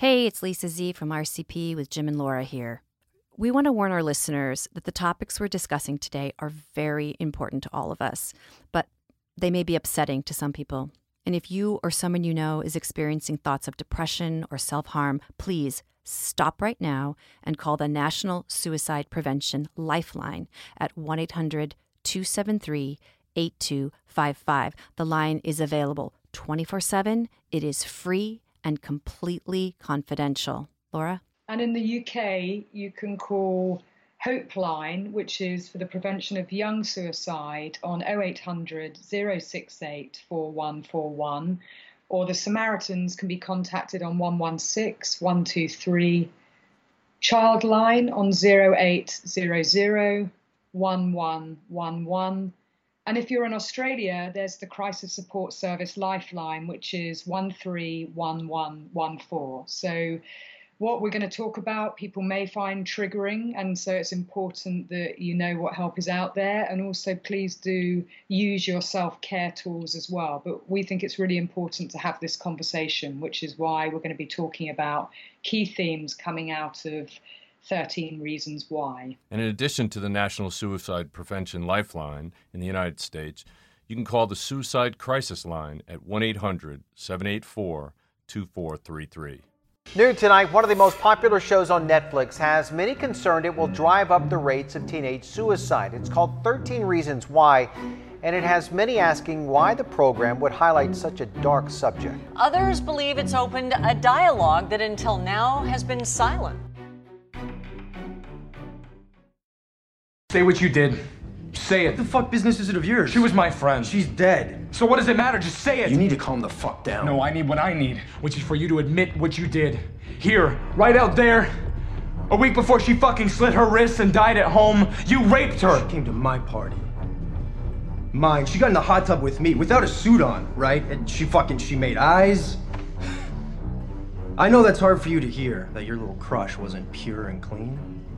Hey, it's Lisa Z from RCP with Jim and Laura here. We want to warn our listeners that the topics we're discussing today are very important to all of us, but they may be upsetting to some people. And if you or someone you know is experiencing thoughts of depression or self-harm, please stop right now and call the National Suicide Prevention Lifeline at 1-800-273-8255. The line is available 24/7. It is free and completely confidential. Laura? And in the UK, you can call Hopeline, which is for the prevention of young suicide, on 0800 068 4141, or the Samaritans can be contacted on 116 123, Childline on 0800 1111. And if you're in Australia, there's the Crisis Support Service Lifeline, which is 131114. So what we're going to talk about, people may find triggering, and so it's important that you know what help is out there, and also please do use your self-care tools as well. But we think it's really important to have this conversation, which is why we're going to be talking about key themes coming out of 13 Reasons Why. And in addition to the National Suicide Prevention Lifeline in the United States, you can call the Suicide Crisis Line at 1-800-784-2433. New tonight, one of the most popular shows on Netflix has many concerned it will drive up the rates of teenage suicide. It's called 13 Reasons Why, and it has many asking why the program would highlight such a dark subject. Others believe it's opened a dialogue that until now has been silent. Say what you did. Say it. What the fuck business is it of yours? She was my friend. She's dead. So what does it matter? Just say it. You need to calm the fuck down. No, I need what I need, which is for you to admit what you did. Here, right out there, a week before she fucking slit her wrists and died at home, you raped her. She came to my party. Mine. She got in the hot tub with me without a suit on, right? And she made eyes. I know that's hard for you to hear, that your little crush wasn't pure and clean.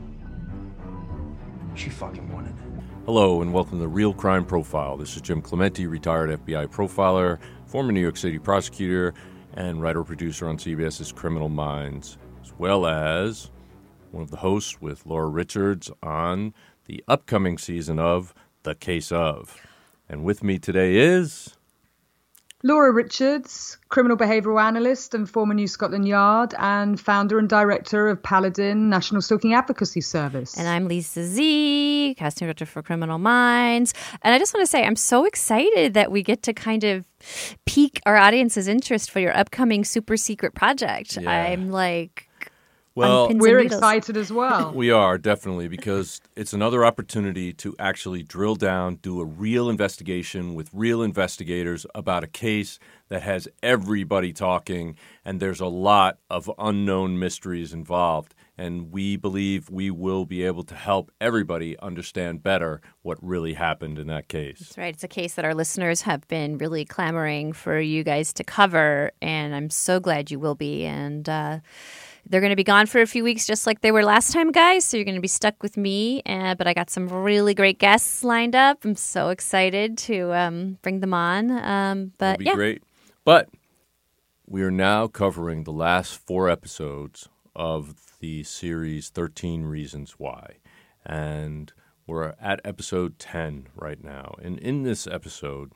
She fucking wanted it. Hello and welcome to Real Crime Profile. This is Jim Clementi, retired FBI profiler, former New York City prosecutor, and writer-producer on CBS's Criminal Minds, as well as one of the hosts with Laura Richards on the upcoming season of The Case Of. And with me today is... Laura Richards, criminal behavioural analyst and former New Scotland Yard, and founder and director of Paladin National Stalking Advocacy Service. And I'm Lisa Z, casting director for Criminal Minds. And I just want to say I'm so excited that we get to kind of pique our audience's interest for your upcoming super secret project. Yeah. I'm like... Well, we're excited as well. We are, definitely, because it's another opportunity to actually drill down, do a real investigation with real investigators about a case that has everybody talking, and there's a lot of unknown mysteries involved. And we believe we will be able to help everybody understand better what really happened in that case. That's right. It's a case that our listeners have been really clamoring for you guys to cover, and I'm so glad you will be. And they're going to be gone for a few weeks just like they were last time, guys, so you're going to be stuck with me. But I got some really great guests lined up. I'm so excited to bring them on. It'll be great. But we are now covering the last 4 episodes of the series 13 Reasons Why. And we're at episode 10 right now. And in this episode,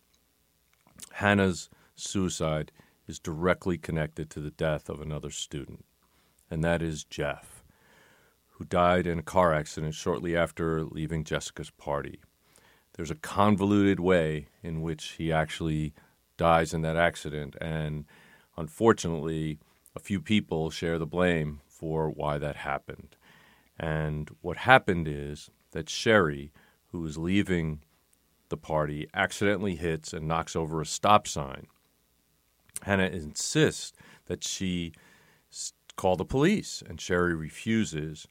Hannah's suicide is directly connected to the death of another student. And that is Jeff, who died in a car accident shortly after leaving Jessica's party. There's a convoluted way in which he actually dies in that accident, and unfortunately, a few people share the blame for why that happened. And what happened is that Sherry, who was leaving the party, accidentally hits and knocks over a stop sign. Hannah insists that she call the police, and Sherry refuses,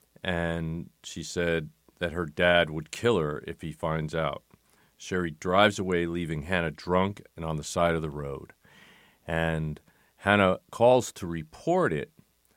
and she said that her dad would kill her if he finds out. Sherry drives away, leaving Hannah drunk and on the side of the road. And Hannah calls to report it,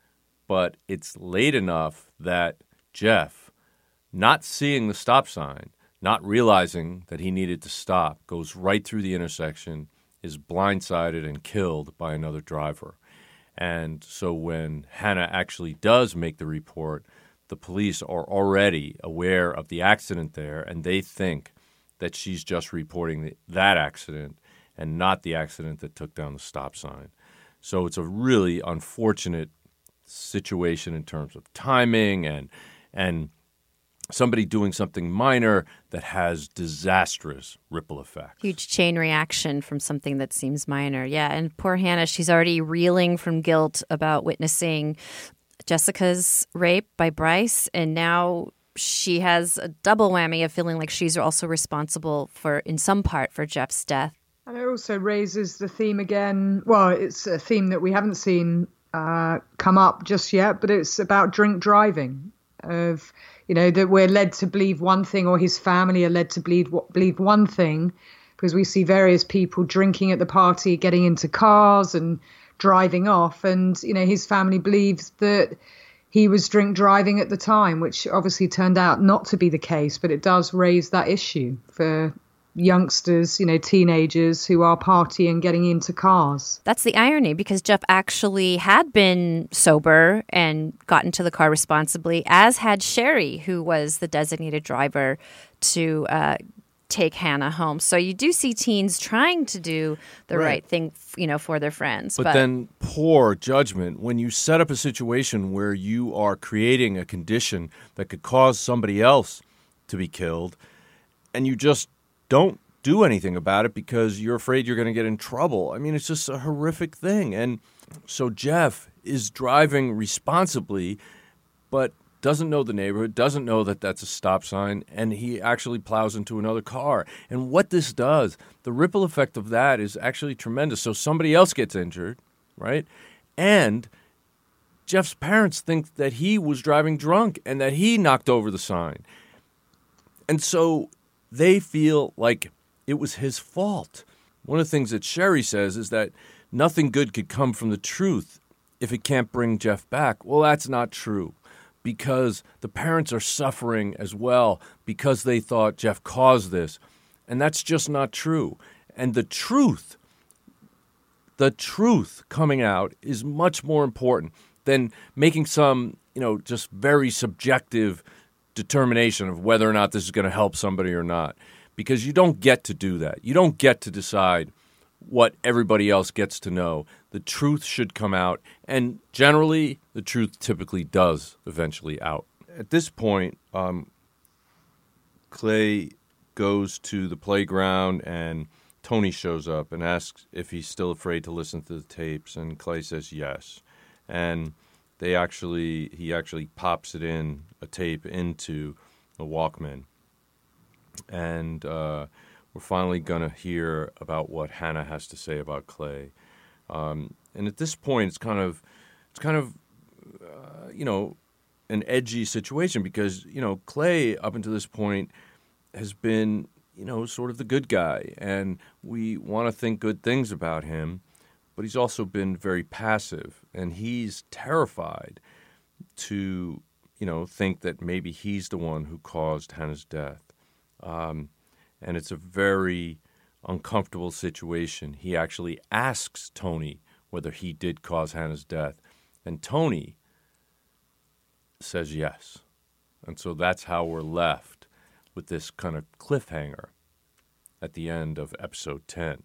but it's late enough that Jeff, not seeing the stop sign, not realizing that he needed to stop, goes right through the intersection, is blindsided and killed by another driver. And so when Hannah actually does make the report, the police are already aware of the accident there, and they think that she's just reporting that accident and not the accident that took down the stop sign. So it's a really unfortunate situation in terms of timing and somebody doing something minor that has disastrous ripple effects. Huge chain reaction from something that seems minor. Yeah, and poor Hannah, she's already reeling from guilt about witnessing Jessica's rape by Bryce, and now she has a double whammy of feeling like she's also responsible for, in some part, for Jeff's death. And it also raises the theme again. Well, it's a theme that we haven't seen come up just yet, but it's about drink driving. Of, you know, that we're led to believe one thing, or his family are led to believe one thing, because we see various people drinking at the party, getting into cars and driving off. And, you know, his family believes that he was drink driving at the time, which obviously turned out not to be the case. But it does raise that issue for youngsters, you know, teenagers who are partying, getting into cars. That's the irony, because Jeff actually had been sober and got into the car responsibly, as had Sherry, who was the designated driver to take Hannah home. So you do see teens trying to do the right thing, you know, for their friends. But then poor judgment when you set up a situation where you are creating a condition that could cause somebody else to be killed, and you just don't do anything about it because you're afraid you're going to get in trouble. I mean, it's just a horrific thing. And so Jeff is driving responsibly, but doesn't know the neighborhood, doesn't know that that's a stop sign, and he actually plows into another car. And what this does, the ripple effect of that is actually tremendous. So somebody else gets injured, right? And Jeff's parents think that he was driving drunk and that he knocked over the sign. And so they feel like it was his fault. One of the things that Sherry says is that nothing good could come from the truth if it can't bring Jeff back. Well, that's not true, because the parents are suffering as well because they thought Jeff caused this. And that's just not true. And the truth coming out is much more important than making some, you know, just very subjective determination of whether or not this is going to help somebody or not, because you don't get to do that. You don't get to decide what everybody else gets to know. The truth should come out, and generally the truth typically does eventually out. At this point, Clay goes to the playground, and Tony shows up and asks if he's still afraid to listen to the tapes, and Clay says yes. And he actually pops it in, a tape, into the Walkman. And we're finally going to hear about what Hannah has to say about Clay. And at this point, it's kind of you know, an edgy situation because, you know, Clay up until this point has been, you know, sort of the good guy. And we want to think good things about him. But he's also been very passive, and he's terrified to, you know, think that maybe he's the one who caused Hannah's death. And it's a very uncomfortable situation. He actually asks Tony whether he did cause Hannah's death, and Tony says yes. And so that's how we're left with this kind of cliffhanger at the end of episode 10.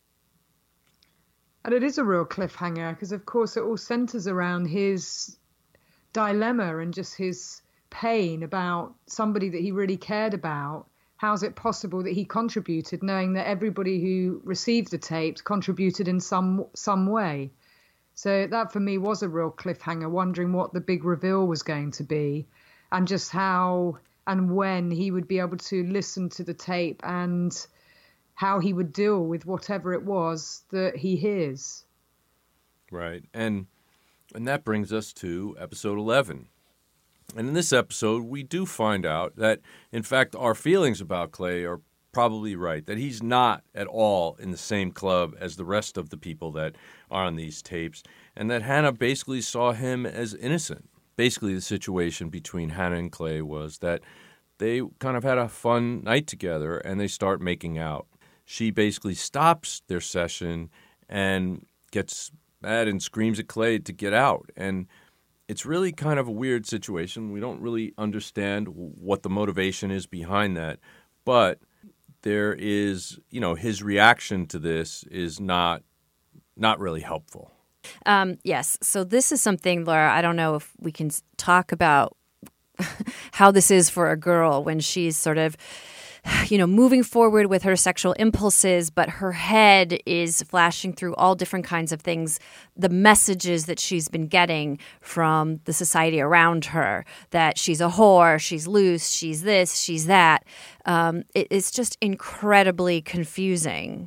And it is a real cliffhanger because, of course, it all centers around his dilemma and just his pain about somebody that he really cared about. How is it possible that he contributed, knowing that everybody who received the tapes contributed in some way? So that, for me, was a real cliffhanger, wondering what the big reveal was going to be and just how and when he would be able to listen to the tape and how he would deal with whatever it was that he hears. Right. And that brings us to episode 11. And in this episode, we do find out that, in fact, our feelings about Clay are probably right, that he's not at all in the same club as the rest of the people that are on these tapes, and that Hannah basically saw him as innocent. Basically, the situation between Hannah and Clay was that they kind of had a fun night together, and they start making out. She basically stops their session and gets mad and screams at Clay to get out. And it's really kind of a weird situation. We don't really understand what the motivation is behind that. But there is, his reaction to this is not really helpful. Yes. So this is something, Laura, I don't know if we can talk about how this is for a girl when she's sort of, moving forward with her sexual impulses, but her head is flashing through all different kinds of things, the messages that she's been getting from the society around her, that she's a whore, she's loose, she's this, she's that. It's just incredibly confusing.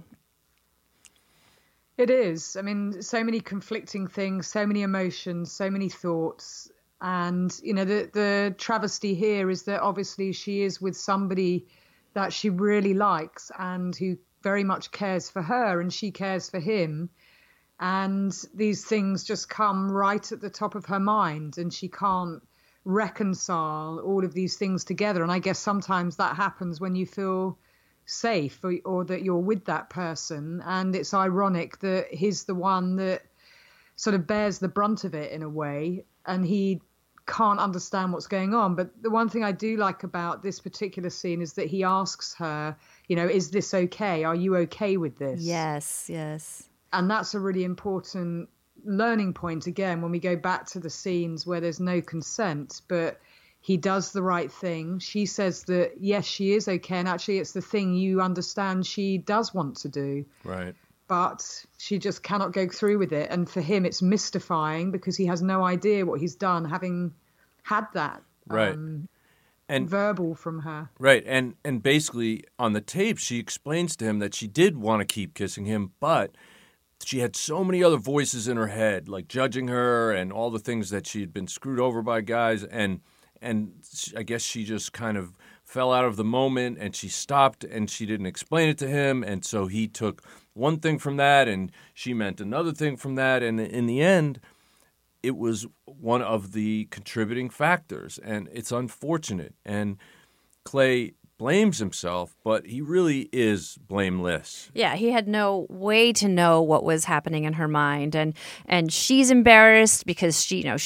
It is. I mean, so many conflicting things, so many emotions, so many thoughts. And, the travesty here is that obviously she is with somebody that she really likes and who very much cares for her, and she cares for him. And these things just come right at the top of her mind, and she can't reconcile all of these things together. And I guess sometimes that happens when you feel safe or that you're with that person. And it's ironic that he's the one that sort of bears the brunt of it in a way, and he can't understand what's going on. But the one thing I do like about this particular scene is that he asks her, is this okay? Are you okay with this? Yes, yes. And that's a really important learning point, again, when we go back to the scenes where there's no consent, but he does the right thing. She says that, yes, she is okay. And actually, it's the thing you understand she does want to do. Right. But she just cannot go through with it. And for him, it's mystifying because he has no idea what he's done, having had that and verbal from her. Right. And basically, on the tape, she explains to him that she did want to keep kissing him, but she had so many other voices in her head, like judging her and all the things that she had been screwed over by guys. And I guess she just kind of fell out of the moment, and she stopped, and she didn't explain it to him. And so he took one thing from that, and she meant another thing from that. And in the end, it was one of the contributing factors. And it's unfortunate. And Clay blames himself, but he really is blameless. Yeah, he had no way to know what was happening in her mind. And she's embarrassed because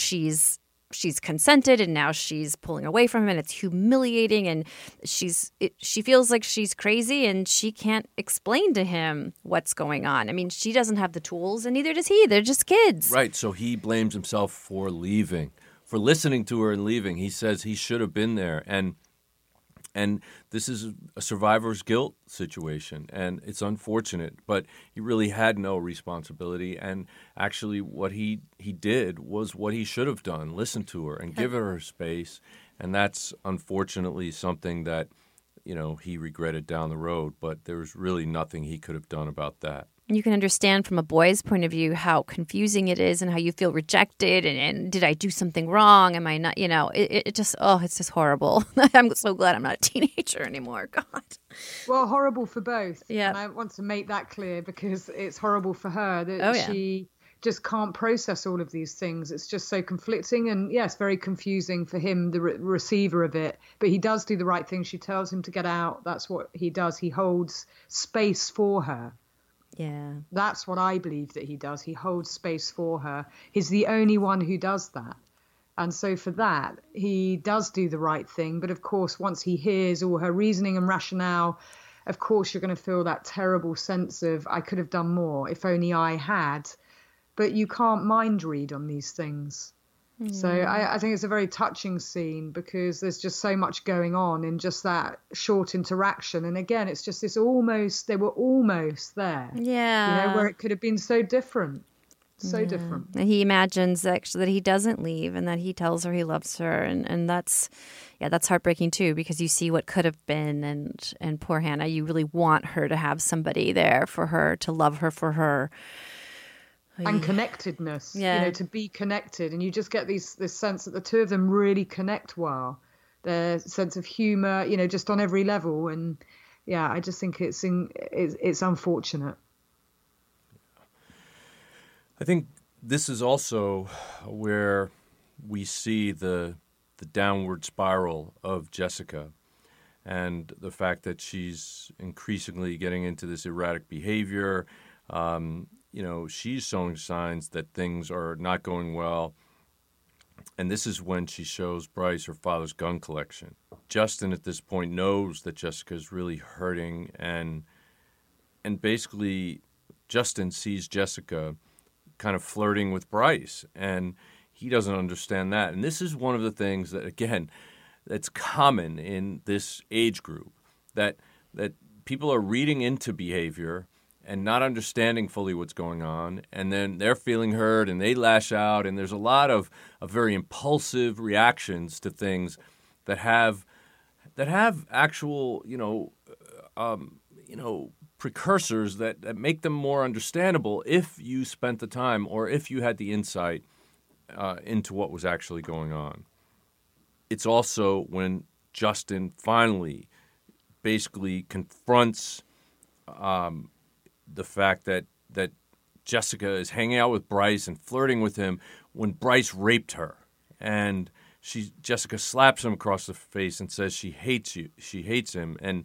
she's consented, and now she's pulling away from him, and it's humiliating, and she feels like she's crazy, and she can't explain to him what's going on. I mean, she doesn't have the tools, and neither does he. They're just kids. Right, so he blames himself for leaving, for listening to her and leaving. He says he should have been there, and this is a survivor's guilt situation, and it's unfortunate, but he really had no responsibility. And actually what he did was what he should have done, listen to her and give her space. And that's unfortunately something that, he regretted down the road, but there's really nothing he could have done about that. You can understand from a boy's point of view how confusing it is and how you feel rejected and did I do something wrong? Am I not, it's just horrible. I'm so glad I'm not a teenager anymore. God. Well, horrible for both. Yeah. And I want to make that clear because it's horrible for her that she just can't process all of these things. It's just so conflicting and, yes, very confusing for him, the receiver of it. But he does do the right thing. She tells him to get out. That's what he does. He holds space for her. Yeah. That's what I believe that he does. He holds space for her. He's the only one who does that. And so for that, he does do the right thing. But of course, once he hears all her reasoning and rationale, of course, you're going to feel that terrible sense of, I could have done more if only I had. But you can't mind read on these things. Mm. So I think it's a very touching scene because there's just so much going on in just that short interaction. And again, it's just they were almost there. Yeah. Where it could have been so different. So different. And he imagines actually that he doesn't leave and that he tells her he loves her. And that's heartbreaking too, because you see what could have been. And poor Hannah, you really want her to have somebody there for her, to love her for her. And connectedness, to be connected. And you just get this sense that the two of them really connect well. Their sense of humor, just on every level. And yeah, I just think it's unfortunate. I think this is also where we see the downward spiral of Jessica and the fact that she's increasingly getting into this erratic behavior. she's showing signs that things are not going well. And this is when she shows Bryce her father's gun collection. Justin at this point knows that Jessica's really hurting, and basically Justin sees Jessica kind of flirting with Bryce, and he doesn't understand that. And this is one of the things that, again, that's common in this age group, that people are reading into behavior and not understanding fully what's going on, and then they're feeling hurt and they lash out, and there's a lot of very impulsive reactions to things that have actual precursors that make them more understandable if you spent the time or if you had the insight into what was actually going on. It's also when Justin finally basically confronts the fact that Jessica is hanging out with Bryce and flirting with him when Bryce raped her. And Jessica slaps him across the face and says she hates him. And,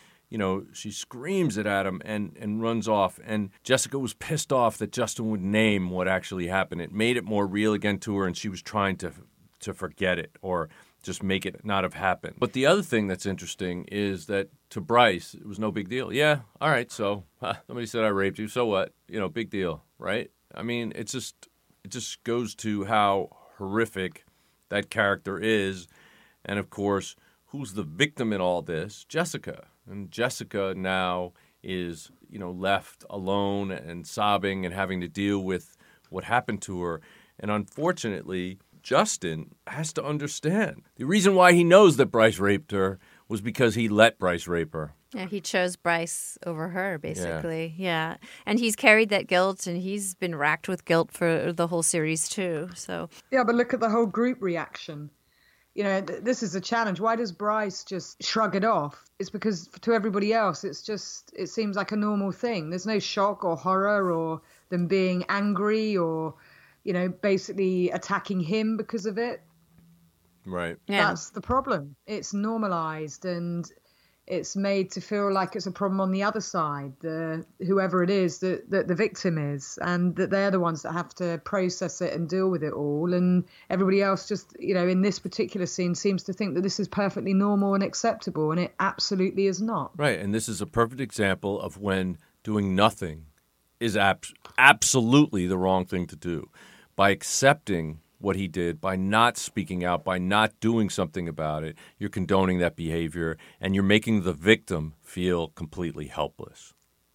she screams it at him and runs off. And Jessica was pissed off that Justin would name what actually happened. It made it more real again to her, and she was trying to forget it or just make it not have happened. But the other thing that's interesting is that to Bryce, it was no big deal. Yeah, all right, so somebody said I raped you, so what? Big deal, right? I mean, it just goes to how horrific that character is. And, of course, who's the victim in all this? Jessica. And Jessica now is, left alone and sobbing and having to deal with what happened to her. And unfortunately, Justin has to understand. The reason why he knows that Bryce raped her was because he let Bryce rape her. Yeah, he chose Bryce over her, basically. Yeah. And he's carried that guilt, and he's been racked with guilt for the whole series, too. So yeah, but look at the whole group reaction. This is a challenge. Why does Bryce just shrug it off? It's because to everybody else, it seems like a normal thing. There's no shock or horror or them being angry or basically attacking him because of it. Right. Yeah. That's the problem. It's normalized and it's made to feel like it's a problem on the other side, whoever it is that the victim is, and that they're the ones that have to process it and deal with it all. And everybody else just, in this particular scene seems to think that this is perfectly normal and acceptable, and it absolutely is not. Right. And this is a perfect example of when doing nothing is absolutely the wrong thing to do. By accepting what he did, by not speaking out, by not doing something about it, you're condoning that behavior and you're making the victim feel completely helpless.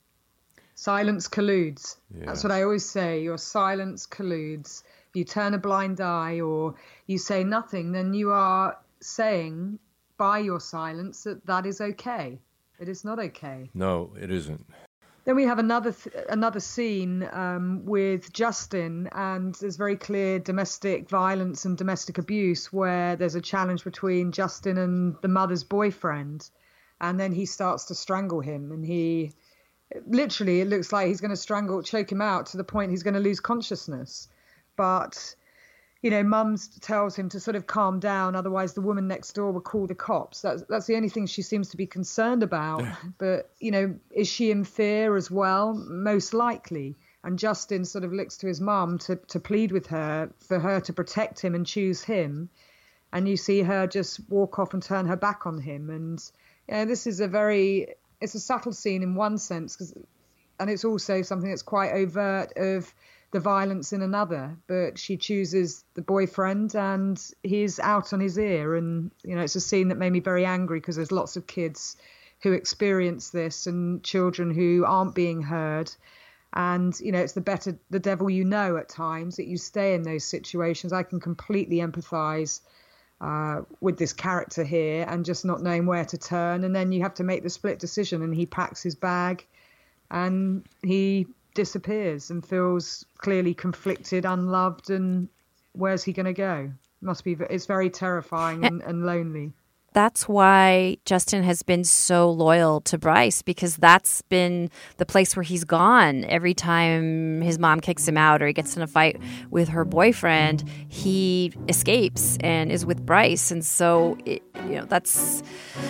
Silence colludes. Yeah. That's what I always say. Your silence colludes. If you turn a blind eye or you say nothing, then you are saying by your silence that is okay. It is not okay. No, it isn't. Then we have another scene with Justin, and there's very clear domestic violence and domestic abuse where there's a challenge between Justin and the mother's boyfriend, and then he starts to strangle him, and he literally, it looks like he's going to choke him out to the point he's going to lose consciousness. But Mum tells him to sort of calm down, otherwise the woman next door will call the cops. That's the only thing she seems to be concerned about. But, is she in fear as well? Most likely. And Justin sort of looks to his mum to plead with her, for her to protect him and choose him. And you see her just walk off and turn her back on him. And this is it's a subtle scene in one sense, and it's also something that's quite overt of the violence in another, but she chooses the boyfriend and he's out on his ear. And, it's a scene that made me very angry because there's lots of kids who experience this and children who aren't being heard. And, it's the devil at times that you stay in those situations. I can completely empathize with this character here and just not knowing where to turn. And then you have to make the split decision, and he packs his bag and he disappears and feels clearly conflicted, unloved, and where's he going to go? It's very terrifying and lonely. That's why Justin has been so loyal to Bryce, because that's been the place where he's gone. Every time his mom kicks him out or he gets in a fight with her boyfriend, he escapes and is with Bryce. And so, that's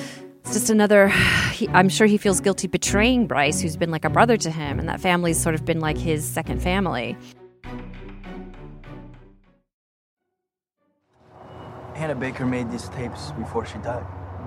It's just another, I'm sure he feels guilty betraying Bryce, who's been like a brother to him, and that family's sort of been like his second family. Hannah Baker made these tapes before she died,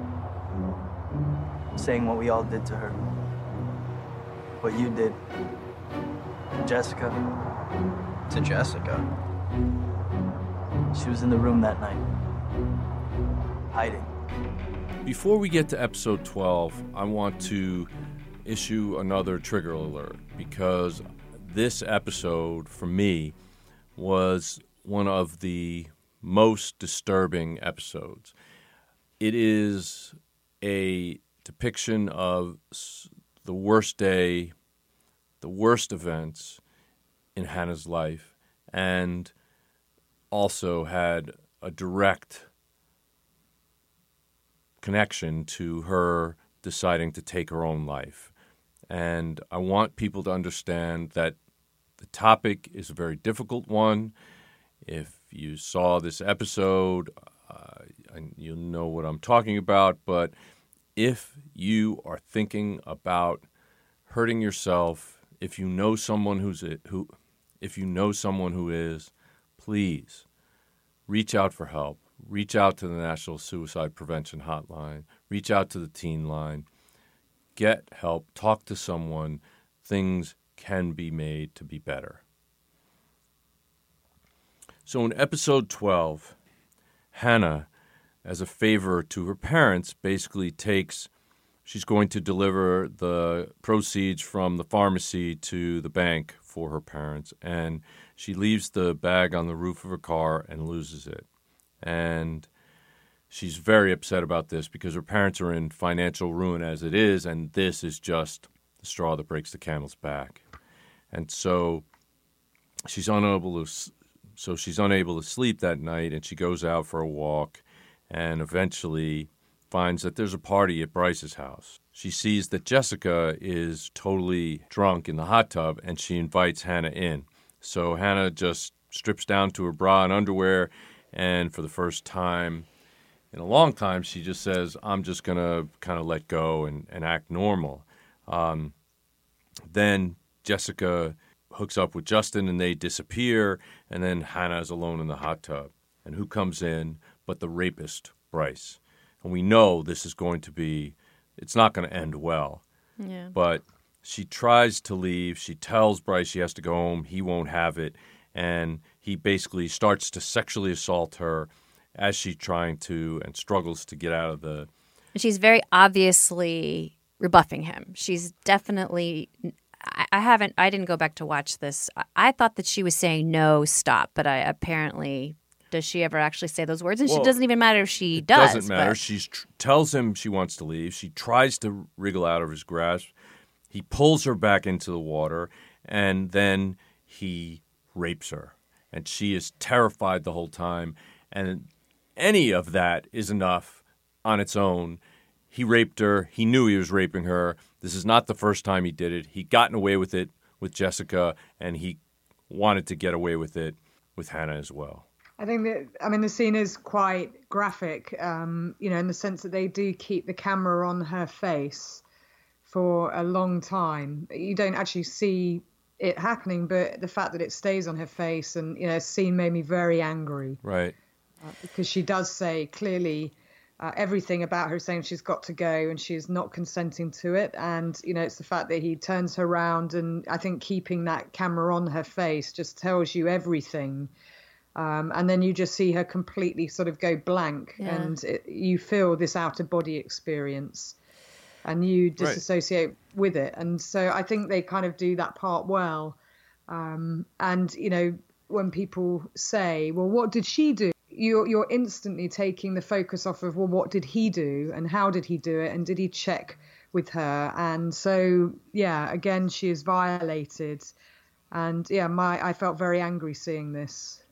saying what we all did to her, what you did to Jessica. To Jessica? She was in the room that night, hiding. Before we get to episode 12, I want to issue another trigger alert, because this episode, for me, was one of the most disturbing episodes. It is a depiction of the worst day, the worst events in Hannah's life, and also had a direct connection to her deciding to take her own life. And I want people to understand that the topic is a very difficult one. If you saw this episode, you'll know what I'm talking about. But if you are thinking about hurting yourself, if you know someone who is, please reach out for help. Reach out to the National Suicide Prevention Hotline. Reach out to the Teen Line. Get help. Talk to someone. Things can be made to be better. So in episode 12, Hannah, as a favor to her parents, basically she's going to deliver the proceeds from the pharmacy to the bank for her parents, and she leaves the bag on the roof of her car and loses it. And she's very upset about this because her parents are in financial ruin as it is, and this is just the straw that breaks the camel's back. And so she's unable to sleep that night, and she goes out for a walk and eventually finds that there's a party at Bryce's house. She sees that Jessica is totally drunk in the hot tub, and she invites Hannah in. So Hannah just strips down to her bra and underwear, and for the first time in a long time, she just says, I'm just going to kind of let go and act normal. Then Jessica hooks up with Justin, and they disappear, and then Hannah is alone in the hot tub. And who comes in but the rapist, Bryce? And we know this is it's not going to end well. Yeah. But she tries to leave. She tells Bryce she has to go home. He won't have it. And he basically starts to sexually assault her as she's trying to and struggles to get out of the... She's very obviously rebuffing him. She's definitely... I didn't go back to watch this. I thought that she was saying, no, stop. But apparently, does she ever actually say those words? And it doesn't even matter if she does. It doesn't matter. But... She tells him she wants to leave. She tries to wriggle out of his grasp. He pulls her back into the water, and then he rapes her. And she is terrified the whole time. And any of that is enough on its own. He raped her. He knew he was raping her. This is not the first time he did it. He'd gotten away with it with Jessica, and he wanted to get away with it with Hannah as well. I think the scene is quite graphic, in the sense that they do keep the camera on her face for a long time. You don't actually see it happening, but the fact that it stays on her face, and the scene made me very angry. Right. Because she does say clearly everything about her, saying she's got to go and she's not consenting to it. And, it's the fact that he turns her around, and I think keeping that camera on her face just tells you everything. And then you just see her completely sort of go blank, and you feel this out-of-body experience, and you disassociate with it. And so I think they kind of do that part well. And, when people say, well, what did she do? You're instantly taking the focus off of, well, what did he do and how did he do it and did he check with her? And so, again, she is violated. And, I felt very angry seeing this.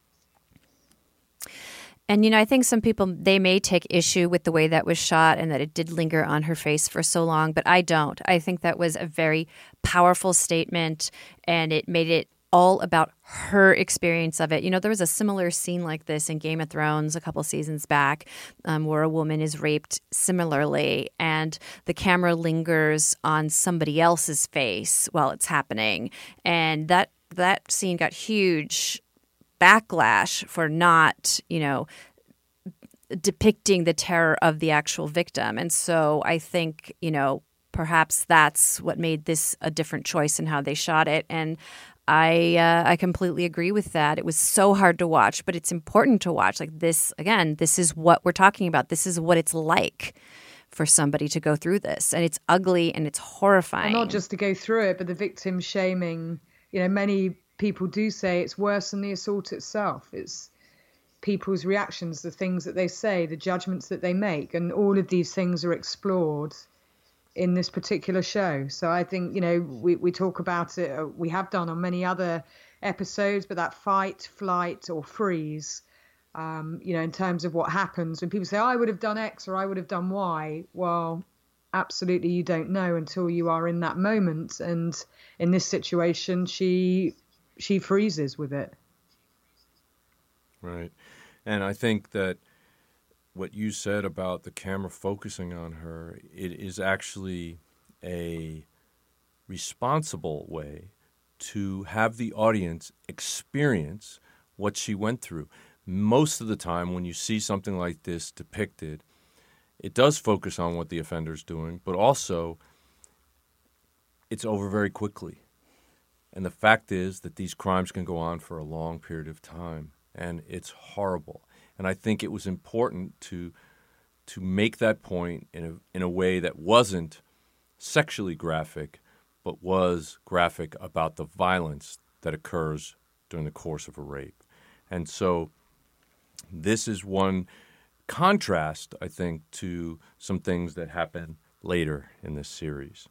And, I think some people, they may take issue with the way that was shot and that it did linger on her face for so long, but I don't. I think that was a very powerful statement, and it made it all about her experience of it. You know, there was a similar scene like this in Game of Thrones a couple seasons back, where a woman is raped similarly, and the camera lingers on somebody else's face while it's happening. And that scene got huge backlash for not, depicting the terror of the actual victim. And so I think, perhaps that's what made this a different choice in how they shot it. And I completely agree with that. It was so hard to watch, but it's important to watch. Like this, again, this is what we're talking about. This is what it's like for somebody to go through this. And it's ugly and it's horrifying. And not just to go through it, but the victim shaming. Many people do say it's worse than the assault itself. It's people's reactions, the things that they say, the judgments that they make. And all of these things are explored in this particular show. So I think, we talk about it, we have done on many other episodes, but that fight, flight or freeze, in terms of what happens when people say, I would have done X or I would have done Y. Well, absolutely you don't know until you are in that moment. And in this situation, she freezes with it. Right. And I think that what you said about the camera focusing on her, it is actually a responsible way to have the audience experience what she went through. Most of the time when you see something like this depicted, it does focus on what the offender's doing, but also it's over very quickly. And the fact is that these crimes can go on for a long period of time, and it's horrible. And I think it was important to make that point in a way that wasn't sexually graphic, but was graphic about the violence that occurs during the course of a rape. And so this is one contrast, I think, to some things that happen later in this series.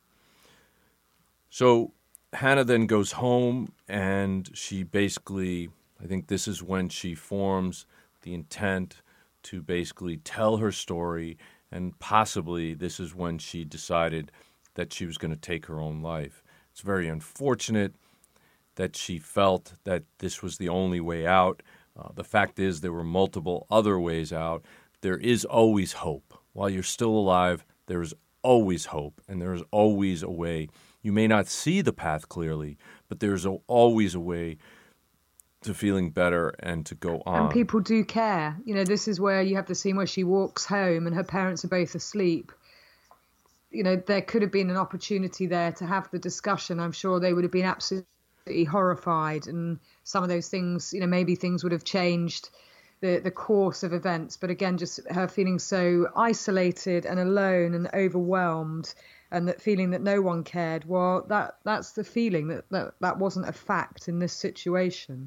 So Hannah then goes home, and she basically, I think this is when she forms the intent to basically tell her story, and possibly this is when she decided that she was going to take her own life. It's very unfortunate that she felt that this was the only way out. The fact is there were multiple other ways out. There is always hope. While you're still alive, there is always hope, and there is always a way. You may not see the path clearly, but there's always a way to feeling better and to go on. And people do care. This is where you have the scene where she walks home and her parents are both asleep. There could have been an opportunity there to have the discussion. I'm sure they would have been absolutely horrified, and some of those things, maybe things would have changed the course of events. But again, just her feeling so isolated and alone and overwhelmed, and that feeling that no one cared. Well, that's the feeling that wasn't a fact in this situation.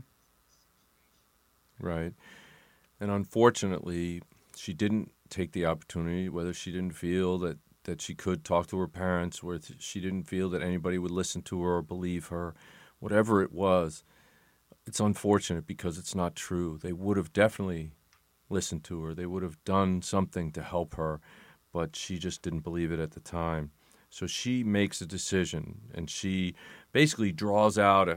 Right. And unfortunately, she didn't take the opportunity, whether she didn't feel that she could talk to her parents, or she didn't feel that anybody would listen to her or believe her, whatever it was. It's unfortunate because it's not true. They would have definitely listened to her. They would have done something to help her, but she just didn't believe it at the time. So she makes a decision, and she basically draws out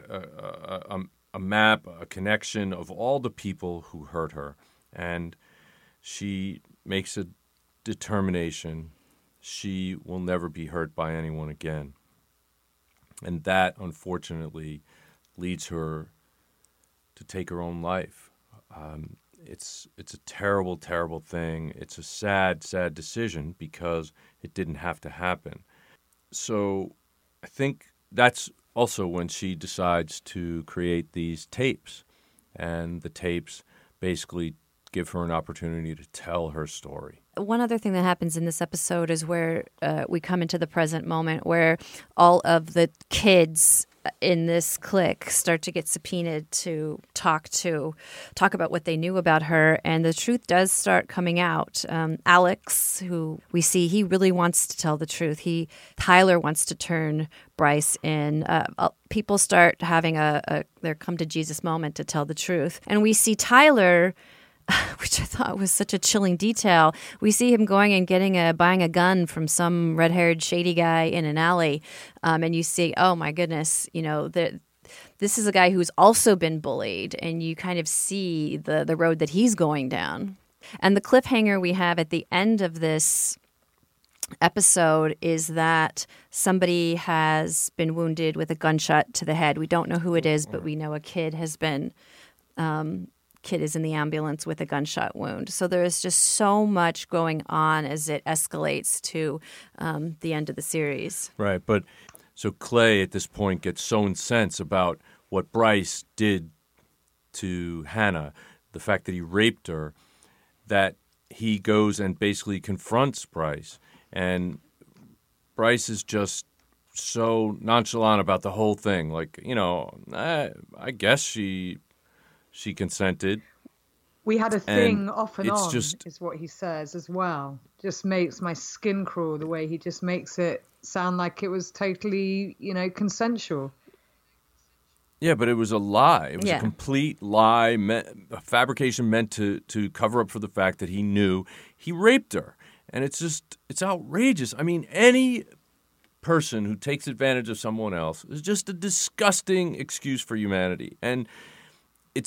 a map, a connection of all the people who hurt her. And she makes a determination she will never be hurt by anyone again. And that, unfortunately, leads her to take her own life. It's a terrible, terrible thing. It's a sad, sad decision because it didn't have to happen. So I think that's also when she decides to create these tapes. And the tapes basically give her an opportunity to tell her story. One other thing that happens in this episode is where we come into the present moment where all of the kids in this clique start to get subpoenaed to talk about what they knew about her, and the truth does start coming out. Alex, who we see, he really wants to tell the truth. Tyler wants to turn Bryce in. People start having their come to Jesus moment to tell the truth, and we see Tyler, which I thought was such a chilling detail. We see him going and buying a gun from some red-haired shady guy in an alley, and you see, oh my goodness, this is a guy who's also been bullied, and you kind of see the road that he's going down. And the cliffhanger we have at the end of this episode is that somebody has been wounded with a gunshot to the head. We don't know who it is, but we know a kid has been kid is in the ambulance with a gunshot wound. So there is just so much going on as it escalates to the end of the series. Right, but so Clay at this point gets so incensed about what Bryce did to Hannah, the fact that he raped her, that he goes and basically confronts Bryce. And Bryce is just so nonchalant about the whole thing. Like, I guess she consented. We had a thing off and it's on, just, is what he says as well. Just makes my skin crawl the way he just makes it sound like it was totally, consensual. Yeah, but it was a lie. It was a complete lie, a fabrication meant to cover up for the fact that he knew he raped her. And it's outrageous. I mean, any person who takes advantage of someone else is just a disgusting excuse for humanity. And it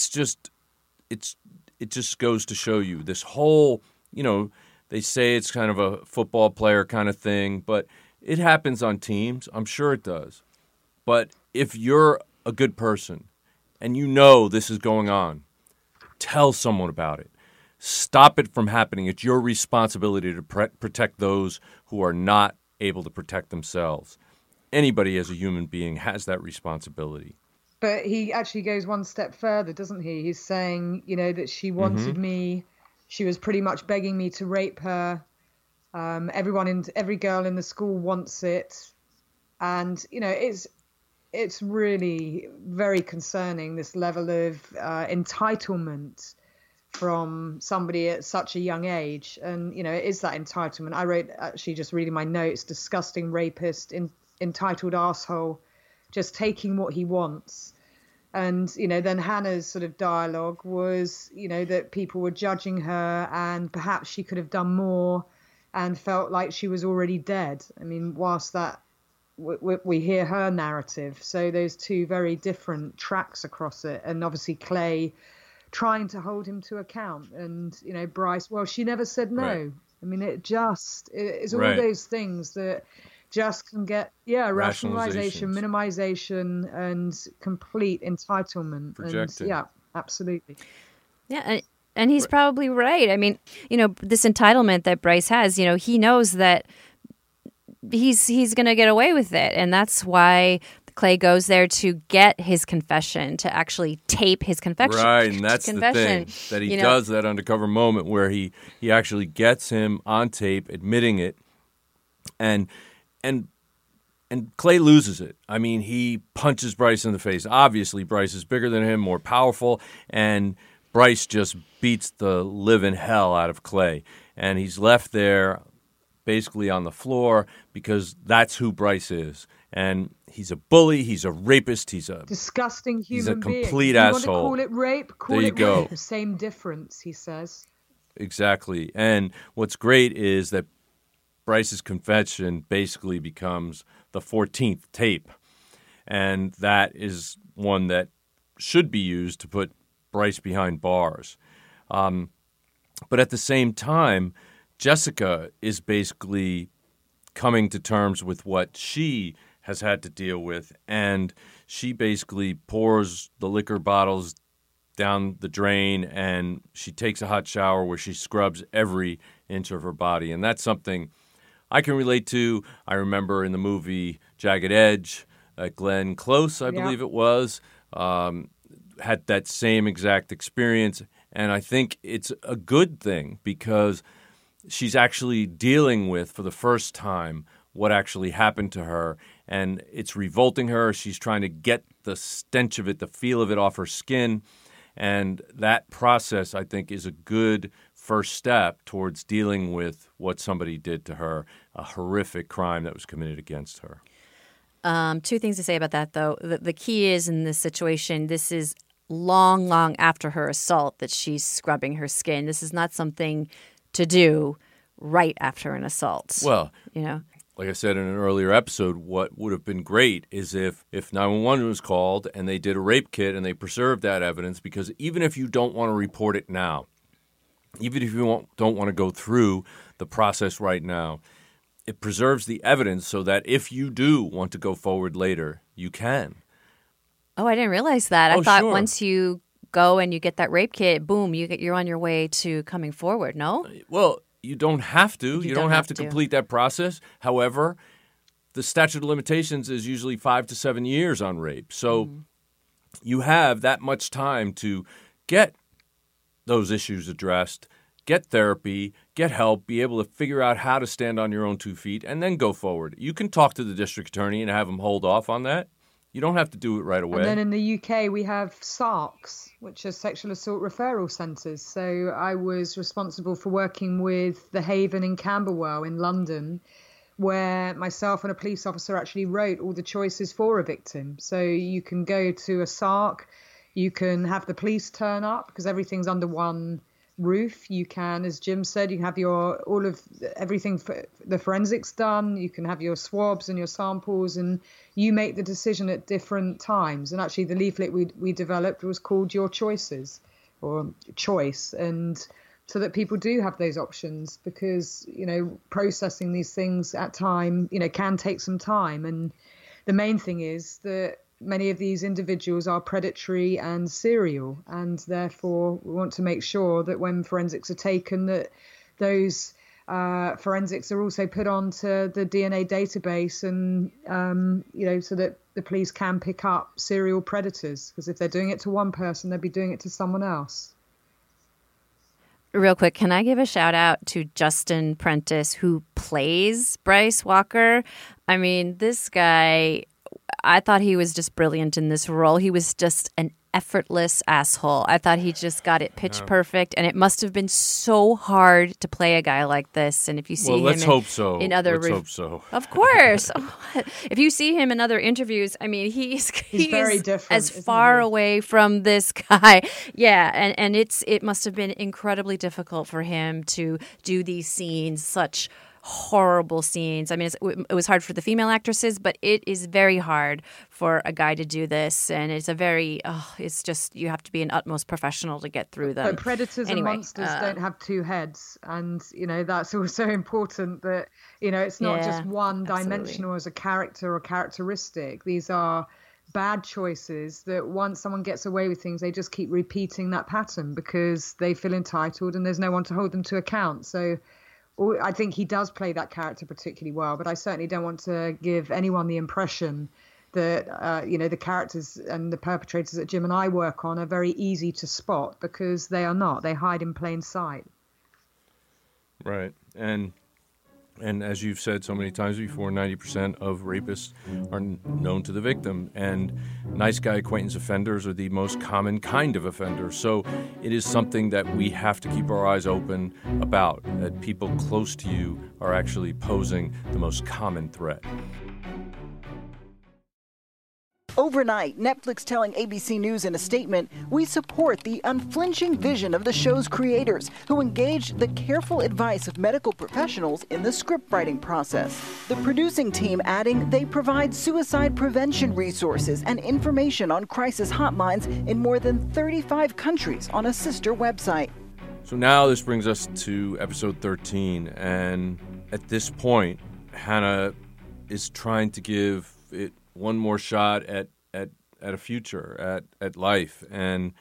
just goes to show you this whole, they say it's kind of a football player kind of thing, but it happens on teams. I'm sure it does. But if you're a good person and you know this is going on, tell someone about it. Stop it from happening. It's your responsibility to protect those who are not able to protect themselves. Anybody as a human being has that responsibility. But he actually goes one step further, doesn't he? He's saying, that she wanted me. She was pretty much begging me to rape her. Every girl in the school wants it. And, it's really very concerning, this level of entitlement from somebody at such a young age. And, it is that entitlement. I wrote, actually just reading my notes, disgusting rapist, entitled arsehole, just taking what he wants. And, then Hannah's sort of dialogue was, that people were judging her and perhaps she could have done more and felt like she was already dead. I mean, whilst that we hear her narrative. So those two very different tracks across it. And obviously Clay trying to hold him to account. And, Bryce, well, she never said no. Right. I mean, it's all those things that just can get, rationalization, minimization, and complete entitlement. Projecting. And, yeah, absolutely. Yeah, and he's probably right. I mean, this entitlement that Bryce has, he knows that he's going to get away with it. And that's why Clay goes there to get his confession, to actually tape his confession. Right, and that's the thing, that he does that undercover moment where he actually gets him on tape admitting it. And Clay loses it. I mean, he punches Bryce in the face. Obviously, Bryce is bigger than him, more powerful, and Bryce just beats the living hell out of Clay. And he's left there basically on the floor because that's who Bryce is. And he's a bully, he's a rapist, he's a disgusting human being. He's a complete asshole. You want to call it rape? Call it rape. The same difference, he says. Exactly. And what's great is that Bryce's confession basically becomes the 14th tape. And that is one that should be used to put Bryce behind bars. But at the same time, Jessica is basically coming to terms with what she has had to deal with, and she basically pours the liquor bottles down the drain, and she takes a hot shower where she scrubs every inch of her body. And that's something I can relate to. I remember in the movie Jagged Edge, Glenn Close, I believe it was, had that same exact experience. And I think it's a good thing because she's actually dealing with, for the first time, what actually happened to her. And it's revolting her. She's trying to get the stench of it, the feel of it off her skin. And that process, I think, is a good first step towards dealing with what somebody did to her, a horrific crime that was committed against her. Two things to say about that, though. The key is in this situation, this is long after her assault that she's scrubbing her skin. This is not something to do right after an assault. Well, like I said in an earlier episode, what would have been great is if 911 was called and they did a rape kit and they preserved that evidence, because even if you don't want to report it now, even if you don't want to go through the process right now, it preserves the evidence so that if you do want to go forward later, you can. Oh, I didn't realize that. I thought sure. once you go and you get that rape kit, boom, you're on your way to coming forward, no? Well, you don't have to. You don't have to complete that process. However, the statute of limitations is usually 5 to 7 years on rape. So you have that much time to get those issues addressed, get therapy, get help, be able to figure out how to stand on your own 2 feet, and then go forward. You can talk to the district attorney and have him hold off on that. You don't have to do it right away. And then in the UK, we have SARCs, which are sexual assault referral centres. So I was responsible for working with The Haven in Camberwell in London, where myself and a police officer actually wrote all the choices for a victim. So you can go to a SARC, you can have the police turn up because everything's under one roof. You can, as Jim said, you can have everything for the forensics done. You can have your swabs and your samples, and you make the decision at different times. And actually, the leaflet we developed was called Your Choices, or Choice, and so that people do have those options, because processing these things at time can take some time. And the main thing is that many of these individuals are predatory and serial, and therefore we want to make sure that when forensics are taken, that those forensics are also put onto the DNA database, and so that the police can pick up serial predators, because if they're doing it to one person, they'll be doing it to someone else. Real quick, can I give a shout out to Justin Prentice, who plays Bryce Walker? I mean, this guy, I thought he was just brilliant in this role. He was just an effortless asshole. I thought he just got it pitch perfect, and it must have been so hard to play a guy like this. And if you see him let's hope so. Hope so. Of course. If you see him in other interviews, I mean, he's very different, as far away from this guy. Yeah, and it must have been incredibly difficult for him to do these scenes, such horrible scenes. I mean, it was hard for the female actresses, but it is very hard for a guy to do this, and it's it's just, you have to be an utmost professional to get through them. But predators and monsters don't have two heads, and that's also important, that it's not just one dimensional as a character or characteristic. These are bad choices that once someone gets away with things, they just keep repeating that pattern because they feel entitled and there's no one to hold them to account. So I think he does play that character particularly well, but I certainly don't want to give anyone the impression that, the characters and the perpetrators that Jim and I work on are very easy to spot, because they are not. They hide in plain sight. Right. And as you've said so many times before, 90% of rapists are known to the victim. And nice guy acquaintance offenders are the most common kind of offender. So it is something that we have to keep our eyes open about, that people close to you are actually posing the most common threat. Overnight, Netflix telling ABC News in a statement, "We support the unflinching vision of the show's creators, who engaged the careful advice of medical professionals in the scriptwriting process." The producing team adding they provide suicide prevention resources and information on crisis hotlines in more than 35 countries on a sister website. So now this brings us to episode 13, and at this point, Hannah is trying to give it one more shot at a future, at life. And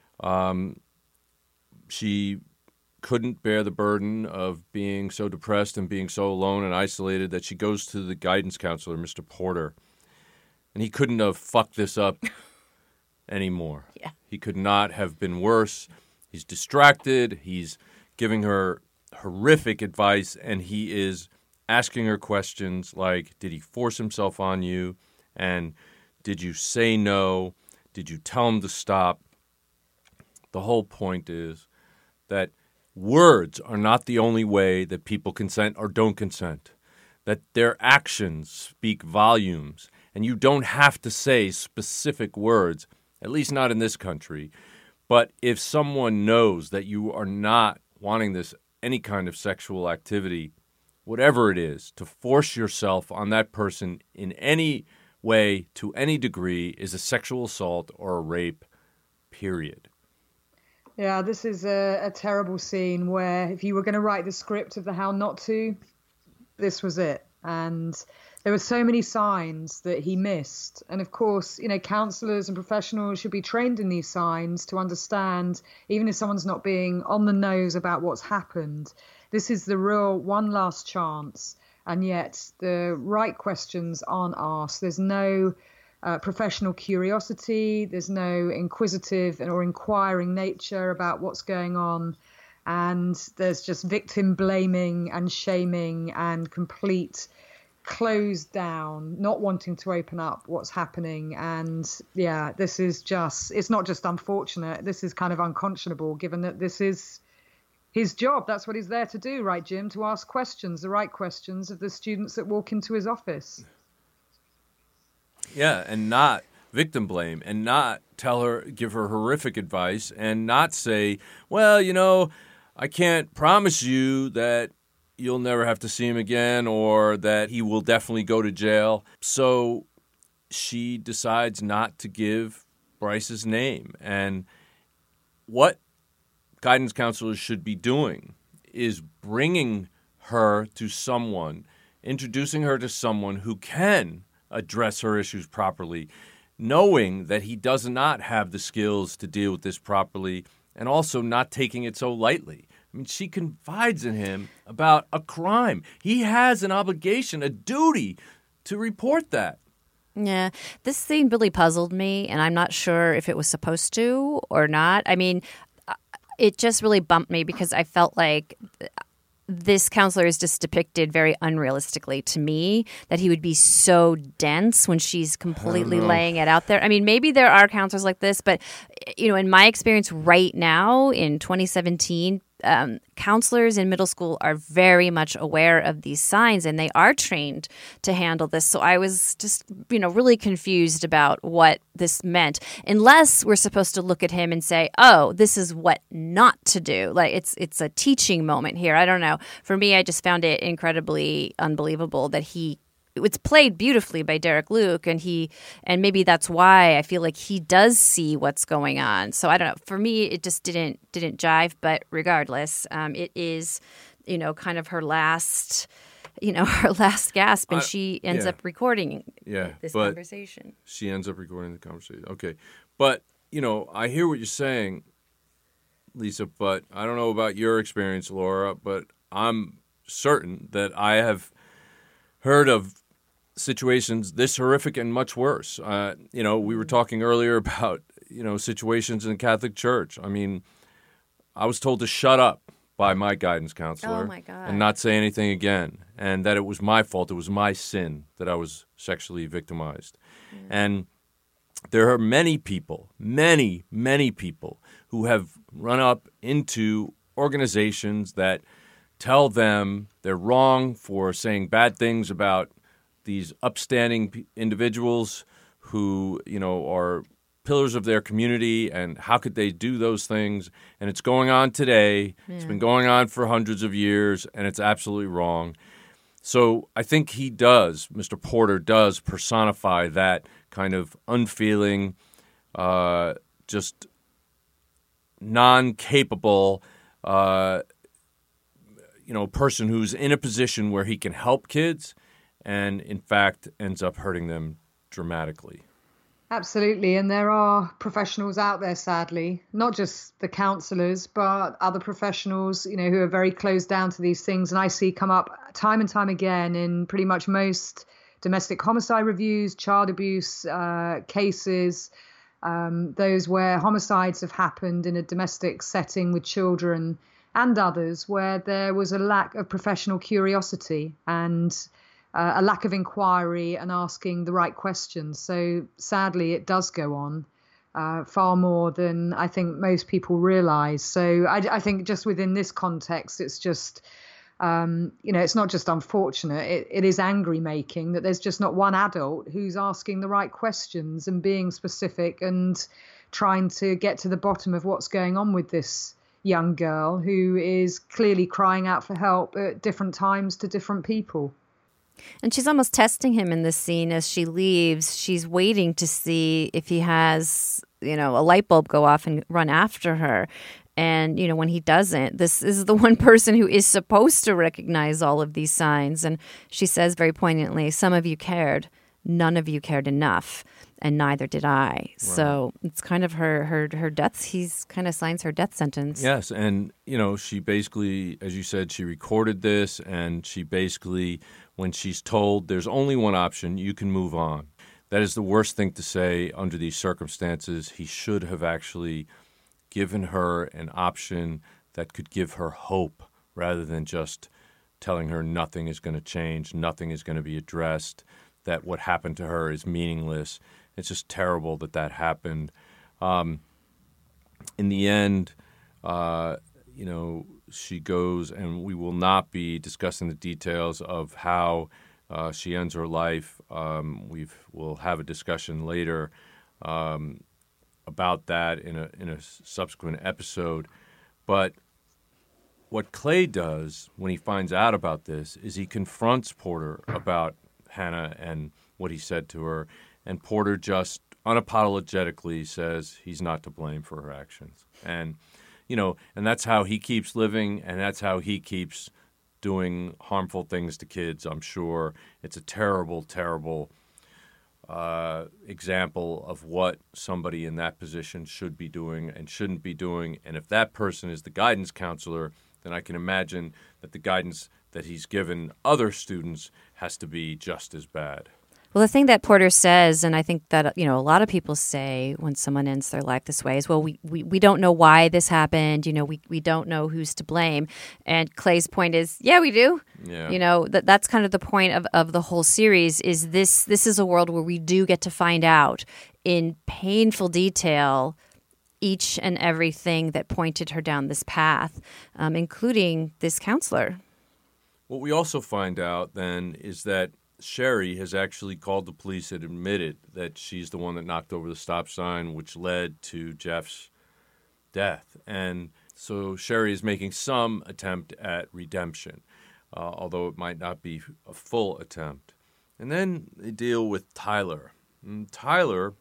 she couldn't bear the burden of being so depressed and being so alone and isolated that she goes to the guidance counselor, Mr. Porter. And he couldn't have fucked this up anymore. Yeah. He could not have been worse. He's distracted. He's giving her horrific advice, and he is asking her questions like, did he force himself on you? And did you say no? Did you tell him to stop? The whole point is that words are not the only way that people consent or don't consent, that their actions speak volumes, and you don't have to say specific words, at least not in this country. But if someone knows that you are not wanting any kind of sexual activity whatever it is, to force yourself on that person in any way, to any degree, is a sexual assault or a rape, period. Yeah, this is a terrible scene where if you were going to write the script of the How Not To, this was it. And there were so many signs that he missed. And of course, counselors and professionals should be trained in these signs to understand, even if someone's not being on the nose about what's happened, this is the real one last chance. And yet the right questions aren't asked. There's no professional curiosity. There's no inquisitive or inquiring nature about what's going on. And there's just victim blaming and shaming and complete closed down, not wanting to open up what's happening. And yeah, this is it's not just unfortunate. This is kind of unconscionable, given that this is his job. That's what he's there to do, right, Jim? To ask questions, the right questions of the students that walk into his office. Yeah, and not victim blame, and not give her horrific advice, and not say, well, I can't promise you that you'll never have to see him again or that he will definitely go to jail. So she decides not to give Bryce's name. And what guidance counselors should be doing is bringing her to someone, introducing her to someone who can address her issues properly, knowing that he does not have the skills to deal with this properly, and also not taking it so lightly. I mean, she confides in him about a crime. He has an obligation, a duty to report that. Yeah, this scene really puzzled me, and I'm not sure if it was supposed to or not. I mean, it just really bumped me because I felt like this counselor is just depicted very unrealistically to me, that he would be so dense when she's completely laying it out there. I mean, maybe there are counselors like this, but, in my experience right now in 2017, counselors in middle school are very much aware of these signs, and they are trained to handle this. So I was just, really confused about what this meant, unless we're supposed to look at him and say, oh, this is what not to do. Like it's a teaching moment here. I don't know. For me, I just found it incredibly unbelievable that it's played beautifully by Derek Luke, and maybe that's why I feel like he does see what's going on. So I don't know. For me, it just didn't jive. But regardless, it is, kind of her last gasp, and she ends up recording this conversation. She ends up recording the conversation. Okay, but I hear what you're saying, Lisa. But I don't know about your experience, Laura. But I'm certain that I have heard of situations this horrific and much worse. We were talking earlier about, situations in the Catholic Church. I mean, I was told to shut up by my guidance counselor and not say anything again, and that it was my fault, it was my sin that I was sexually victimized. Yeah. And there are many people, many, many people who have run up into organizations that tell them they're wrong for saying bad things about these upstanding individuals who, are pillars of their community, and how could they do those things? And it's going on today. Yeah. It's been going on for hundreds of years, and it's absolutely wrong. So I think Mr. Porter does personify that kind of unfeeling, just non-capable, person who's in a position where he can help kids, and in fact ends up hurting them dramatically. Absolutely. And there are professionals out there, sadly, not just the counselors, but other professionals, who are very closed down to these things. And I see come up time and time again in pretty much most domestic homicide reviews, child abuse cases, those where homicides have happened in a domestic setting with children, and others where there was a lack of professional curiosity and a lack of inquiry and asking the right questions. So sadly, it does go on far more than I think most people realize. So I think just within this context, it's just, it's not just unfortunate. It is angry making that there's just not one adult who's asking the right questions and being specific and trying to get to the bottom of what's going on with this young girl who is clearly crying out for help at different times to different people. And she's almost testing him in this scene as she leaves. She's waiting to see if he has, a light bulb go off and run after her. And, when he doesn't, this is the one person who is supposed to recognize all of these signs. And she says very poignantly, some of you cared, none of you cared enough, and neither did I. Right. So it's kind of her death. He's kind of signs her death sentence. Yes. And, she basically, as you said, she recorded this, and she basically, when she's told there's only one option, you can move on. That is the worst thing to say under these circumstances. He should have actually given her an option that could give her hope rather than just telling her nothing is going to change, nothing is going to be addressed, that what happened to her is meaningless. It's just terrible that happened. In the end, she goes, and we will not be discussing the details of how she ends her life. We'll have a discussion later about that in a subsequent episode. But what Clay does when he finds out about this is he confronts Porter about Hannah and what he said to her, and Porter just unapologetically says he's not to blame for her actions. And, and that's how he keeps living, and that's how he keeps doing harmful things to kids, I'm sure. It's a terrible, terrible example of what somebody in that position should be doing and shouldn't be doing. And if that person is the guidance counselor, then I can imagine that the guidance that he's given other students has to be just as bad. Well, the thing that Porter says, and I think that, a lot of people say when someone ends their life this way is, well, we don't know why this happened. We don't know who's to blame. And Clay's point is, yeah, we do. Yeah. That's kind of the point of the whole series is this is a world where we do get to find out in painful detail each and everything that pointed her down this path, including this counselor. What we also find out then is that Sherry has actually called the police and admitted that she's the one that knocked over the stop sign, which led to Jeff's death. And so Sherry is making some attempt at redemption, although it might not be a full attempt. And then they deal with Tyler. And Tyler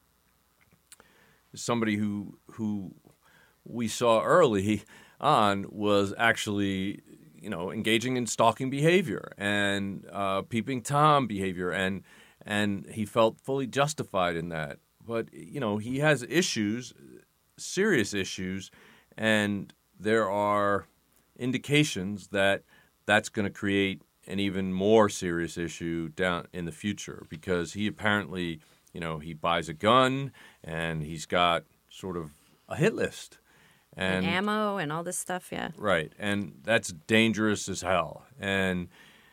is somebody who we saw early on was actually engaging in stalking behavior and peeping Tom behavior, and he felt fully justified in that. But, he has issues, serious issues, and there are indications that that's going to create an even more serious issue down in the future because he apparently, he buys a gun and he's got sort of a hit list. And ammo and all this stuff, yeah. Right, and that's dangerous as hell. And,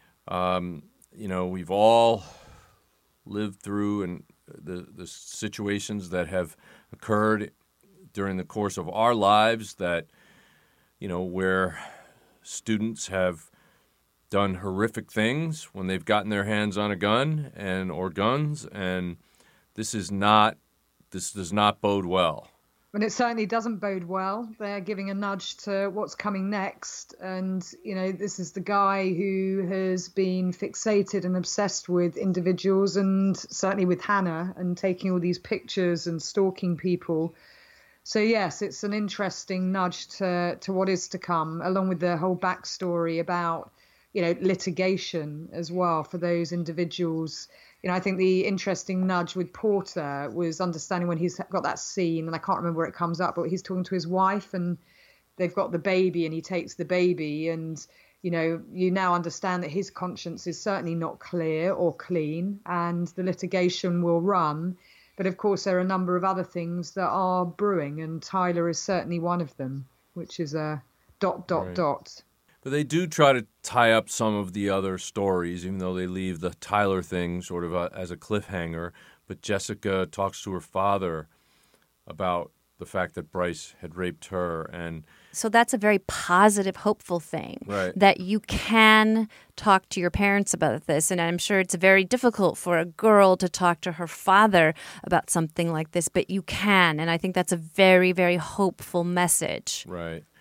we've all lived through and the situations that have occurred during the course of our lives that, where students have done horrific things when they've gotten their hands on a gun or guns, and this does not bode well. And it certainly doesn't bode well. They're giving a nudge to what's coming next. And, this is the guy who has been fixated and obsessed with individuals and certainly with Hannah and taking all these pictures and stalking people. So, yes, it's an interesting nudge to what is to come, along with the whole backstory about, litigation as well for those individuals. I think the interesting nudge with Porter was understanding when he's got that scene, and I can't remember where it comes up, but he's talking to his wife and they've got the baby and he takes the baby and, you now understand that his conscience is certainly not clear or clean and the litigation will run. But of course, there are a number of other things that are brewing, and Tyler is certainly one of them, which is a ... But they do try to tie up some of the other stories, even though they leave the Tyler thing sort of as a cliffhanger. But Jessica talks to her father about the fact that Bryce had raped her. And so that's a very positive, hopeful thing, right? That you can talk to your parents about this. And I'm sure it's very difficult for a girl to talk to her father about something like this, but you can. And I think that's a very, very hopeful message. Right.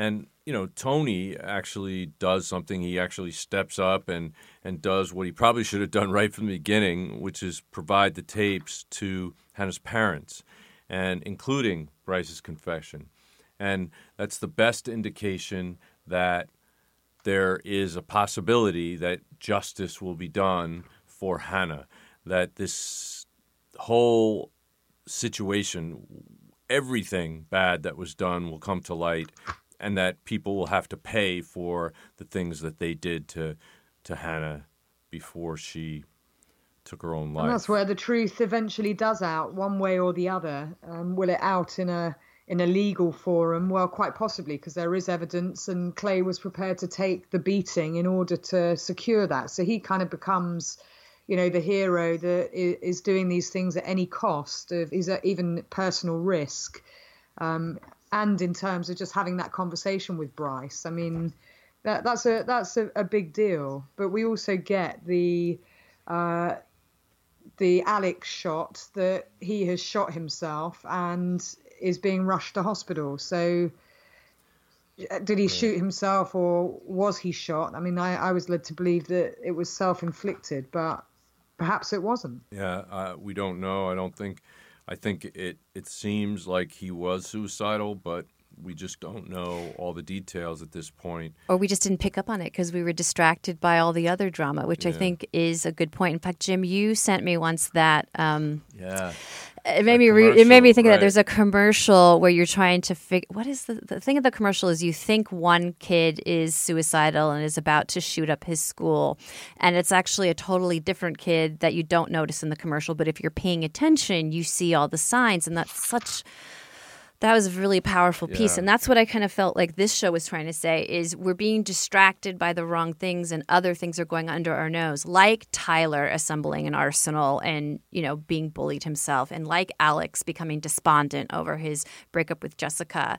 And, Tony actually does something. He actually steps up and does what he probably should have done right from the beginning, which is provide the tapes to Hannah's parents, and including Bryce's confession. And that's the best indication that there is a possibility that justice will be done for Hannah, that this whole situation, everything bad that was done will come to light, and that people will have to pay for the things that they did to Hannah before she took her own life. And that's where the truth eventually does out, one way or the other. Will it out in a legal forum? Well, quite possibly, because there is evidence, and Clay was prepared to take the beating in order to secure that. So he kind of becomes, the hero that is doing these things at any cost, is at even personal risk. And in terms of just having that conversation with Bryce, I mean, that's a big deal. But we also get the Alex shot, that he has shot himself and is being rushed to hospital. So did he shoot himself, or was he shot? I mean, I was led to believe that it was self-inflicted, but perhaps it wasn't. Yeah, we don't know. I think it seems like he was suicidal, but we just don't know all the details at this point. Or we just didn't pick up on it because we were distracted by all the other drama, which I think is a good point. In fact, Jim, you sent me once that. It made me think of that. There's a commercial where you're trying to figure what is the thing of the commercial is you think one kid is suicidal and is about to shoot up his school, and it's actually a totally different kid that you don't notice in the commercial. But if you're paying attention, you see all the signs, and that was a really powerful piece. And that's what I kind of felt like this show was trying to say is we're being distracted by the wrong things, and other things are going under our nose, like Tyler assembling an arsenal and, being bullied himself, and like Alex becoming despondent over his breakup with Jessica.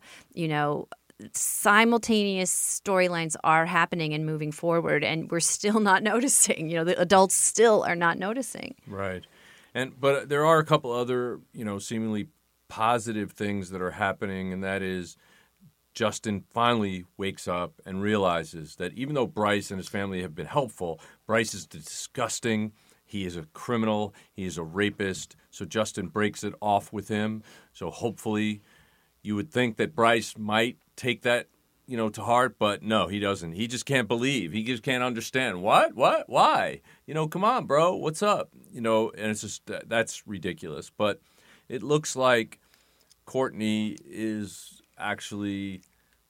Simultaneous storylines are happening and moving forward, and we're still not noticing. The adults still are not noticing. Right. But there are a couple other, seemingly positive things that are happening, and that is Justin finally wakes up and realizes that even though Bryce and his family have been helpful, Bryce is disgusting. He is a criminal. He is a rapist. So Justin breaks it off with him. So hopefully you would think that Bryce might take that, to heart, but no, he doesn't. He just can't believe. He just can't understand. What? Why? Come on, bro. What's up? And it's just, that's ridiculous. But it looks like Courtney is actually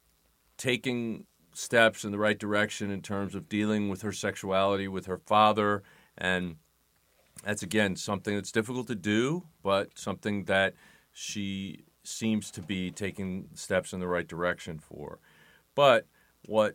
taking steps in the right direction in terms of dealing with her sexuality with her father. And that's, again, something that's difficult to do, but something that she seems to be taking steps in the right direction for. But what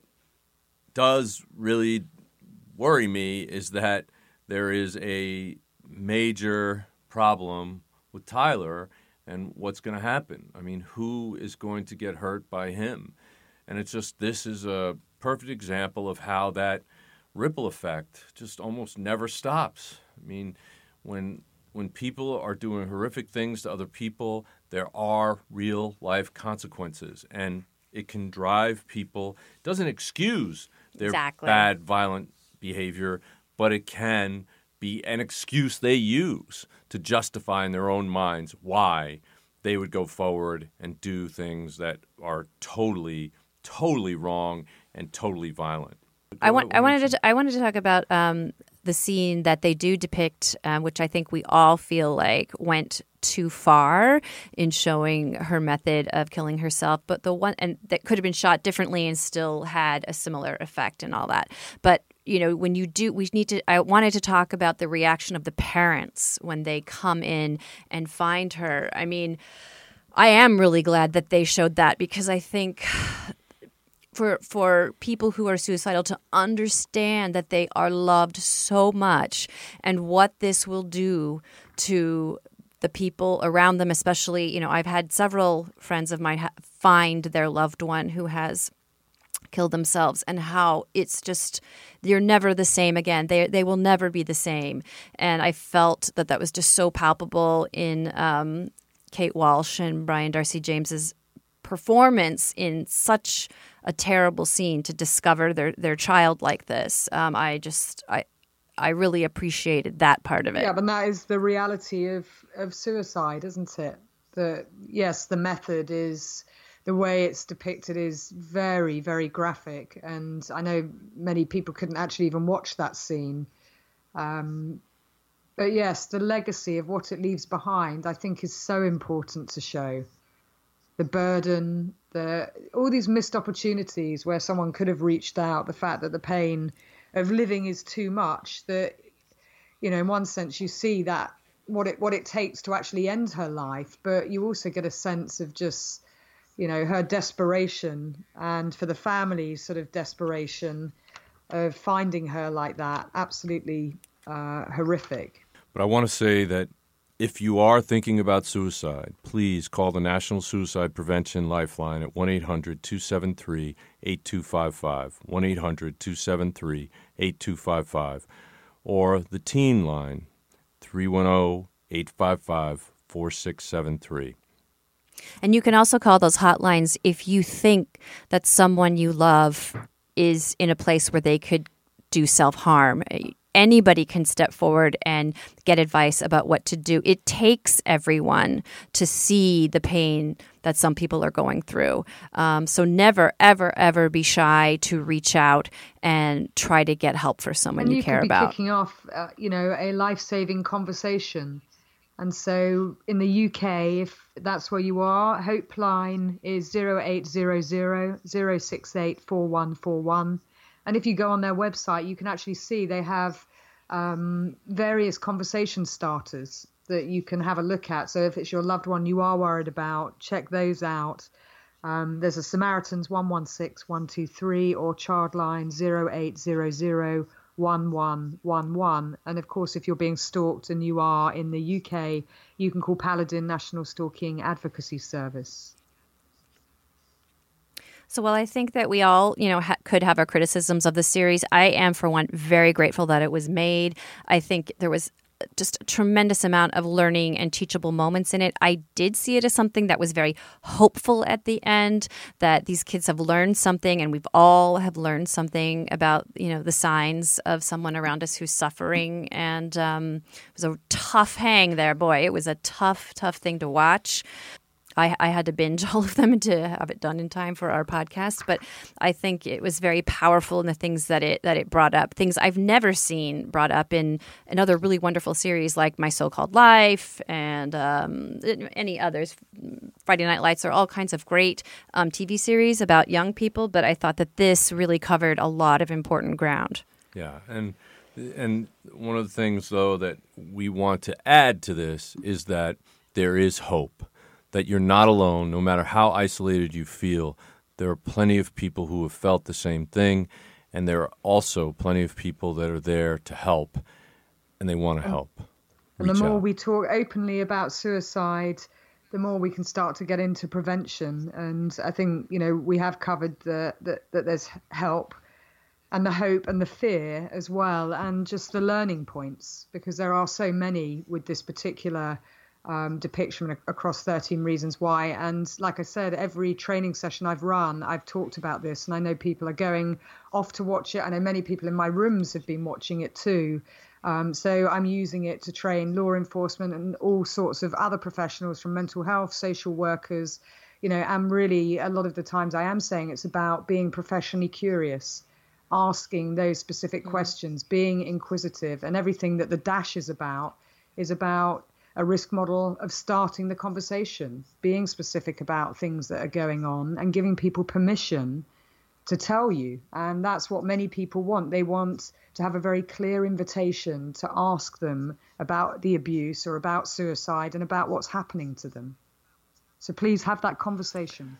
does really worry me is that there is a major problem with Tyler and what's going to happen. I mean, who is going to get hurt by him? And it's just, this is a perfect example of how that ripple effect just almost never stops. I mean, when people are doing horrific things to other people, there are real life consequences, and it can drive people. It doesn't excuse their bad, violent behavior, but it can be an excuse they use to justify in their own minds why they would go forward and do things that are totally, totally wrong and totally violent. I wanted to talk about the scene that they do depict, which I think we all feel like went too far in showing her method of killing herself, but the one and that could have been shot differently and still had a similar effect and all that. But when you do, I wanted to talk about the reaction of the parents when they come in and find her. I mean, I am really glad that they showed that, because I think for people who are suicidal to understand that they are loved so much and what this will do to the people around them, especially, I've had several friends of mine find their loved one who has killed themselves, and how it's just, you're never the same again. They will never be the same. And I felt that was just so palpable in Kate Walsh and Brian Darcy James's performance in such a terrible scene to discover their child like this. I really appreciated that part of it. Yeah, but that is the reality of suicide, isn't it? Yes, the method is, the way it's depicted is very, very graphic. And I know many people couldn't actually even watch that scene. But yes, the legacy of what it leaves behind, I think, is so important to show. The burden, all these missed opportunities where someone could have reached out, the fact that the pain of living is too much, that, you know, in one sense you see that what it takes to actually end her life, but you also get a sense of just, you know, her desperation, and for the family's sort of desperation of finding her like that. Absolutely horrific. But I want to say that if you are thinking about suicide, please call the National Suicide Prevention Lifeline at 1-800-273-8255, 1-800-273-8255, or the Teen Line, 310-855-4673. And you can also call those hotlines if you think that someone you love is in a place where they could do self-harm. Anybody can step forward and get advice about what to do. It takes everyone to see the pain that some people are going through. So never, ever, ever be shy to reach out and try to get help for someone you care about. And you could be kicking off, a life-saving conversation. And so in the UK, if that's where you are, Hopeline is 0800 068 4141. And if you go on their website, you can actually see they have various conversation starters that you can have a look at. So if it's your loved one you are worried about, check those out. There's a Samaritans 116 123 or Childline 0800 1111. And of course, if you're being stalked and you are in the UK, you can call Paladin National Stalking Advocacy Service. So while I think that we all, could have our criticisms of the series, I am, for one, very grateful that it was made. I think there was just a tremendous amount of learning and teachable moments in it. I did see it as something that was very hopeful at the end, that these kids have learned something, and we've all have learned something about, the signs of someone around us who's suffering. And it was a tough hang there. Boy, it was a tough, tough thing to watch. I had to binge all of them to have it done in time for our podcast, but I think it was very powerful in the things that it brought up, things I've never seen brought up in another really wonderful series like My So-Called Life and any others. Friday Night Lights are all kinds of great TV series about young people, but I thought that this really covered a lot of important ground. Yeah, and one of the things, though, that we want to add to this is that there is hope. That you're not alone, no matter how isolated you feel. There are plenty of people who have felt the same thing, and there are also plenty of people that are there to help, and they want to help. And the more we talk openly about suicide, the more we can start to get into prevention. And I think, we have covered that there's help and the hope and the fear as well, and just the learning points, because there are so many with this particular depiction across 13 Reasons Why. And like I said, every training session I've run, I've talked about this, and I know people are going off to watch it. I know many people in my rooms have been watching it too. So I'm using it to train law enforcement and all sorts of other professionals, from mental health, social workers, and really a lot of the times I am saying it's about being professionally curious, asking those specific questions, being inquisitive, and everything that the Dash is about a risk model of starting the conversation, being specific about things that are going on and giving people permission to tell you. And that's what many people want. They want to have a very clear invitation to ask them about the abuse or about suicide and about what's happening to them. So please have that conversation.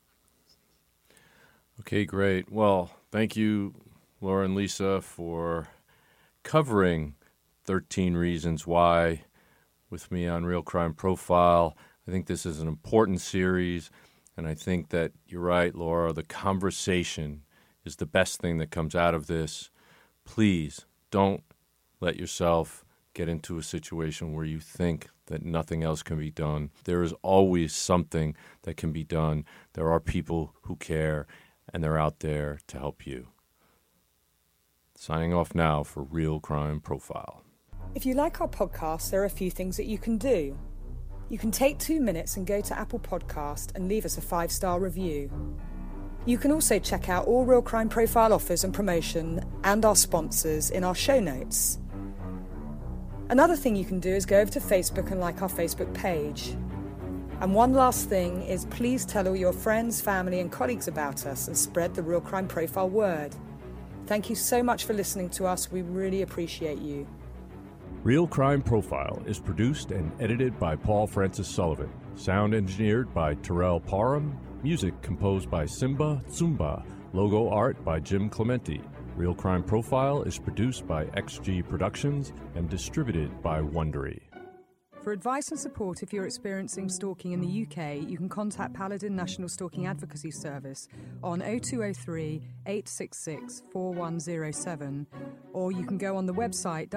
Okay, great. Well, thank you, Laura and Lisa, for covering 13 Reasons Why with me on Real Crime Profile. I think this is an important series, and I think that you're right, Laura. The conversation is the best thing that comes out of this. Please don't let yourself get into a situation where you think that nothing else can be done. There is always something that can be done. There are people who care, and they're out there to help you. Signing off now for Real Crime Profile. If you like our podcast, there are a few things that you can do. You can take 2 minutes and go to Apple Podcast and leave us a 5-star review. You can also check out all Real Crime Profile offers and promotion and our sponsors in our show notes. Another thing you can do is go over to Facebook and like our Facebook page. And one last thing is please tell all your friends, family and colleagues about us and spread the Real Crime Profile word. Thank you so much for listening to us. We really appreciate you. Real Crime Profile is produced and edited by Paul Francis Sullivan. Sound engineered by Terrell Parham. Music composed by Simba Tsumba. Logo art by Jim Clementi. Real Crime Profile is produced by XG Productions and distributed by Wondery. For advice and support if you're experiencing stalking in the UK, you can contact Paladin National Stalking Advocacy Service on 0203 866 4107, or you can go on the website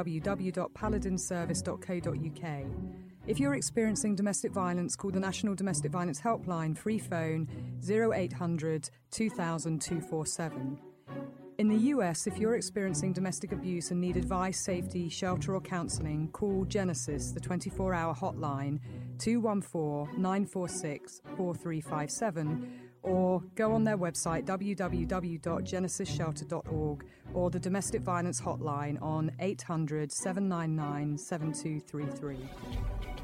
www.paladinservice.co.uk. If you're experiencing domestic violence, call the National Domestic Violence Helpline free phone 0800 2000 247. In the US, if you're experiencing domestic abuse and need advice, safety, shelter or counselling, call Genesis, the 24-hour hotline, 214-946-4357, or go on their website, www.genesisshelter.org, or the Domestic Violence Hotline on 800-799-7233.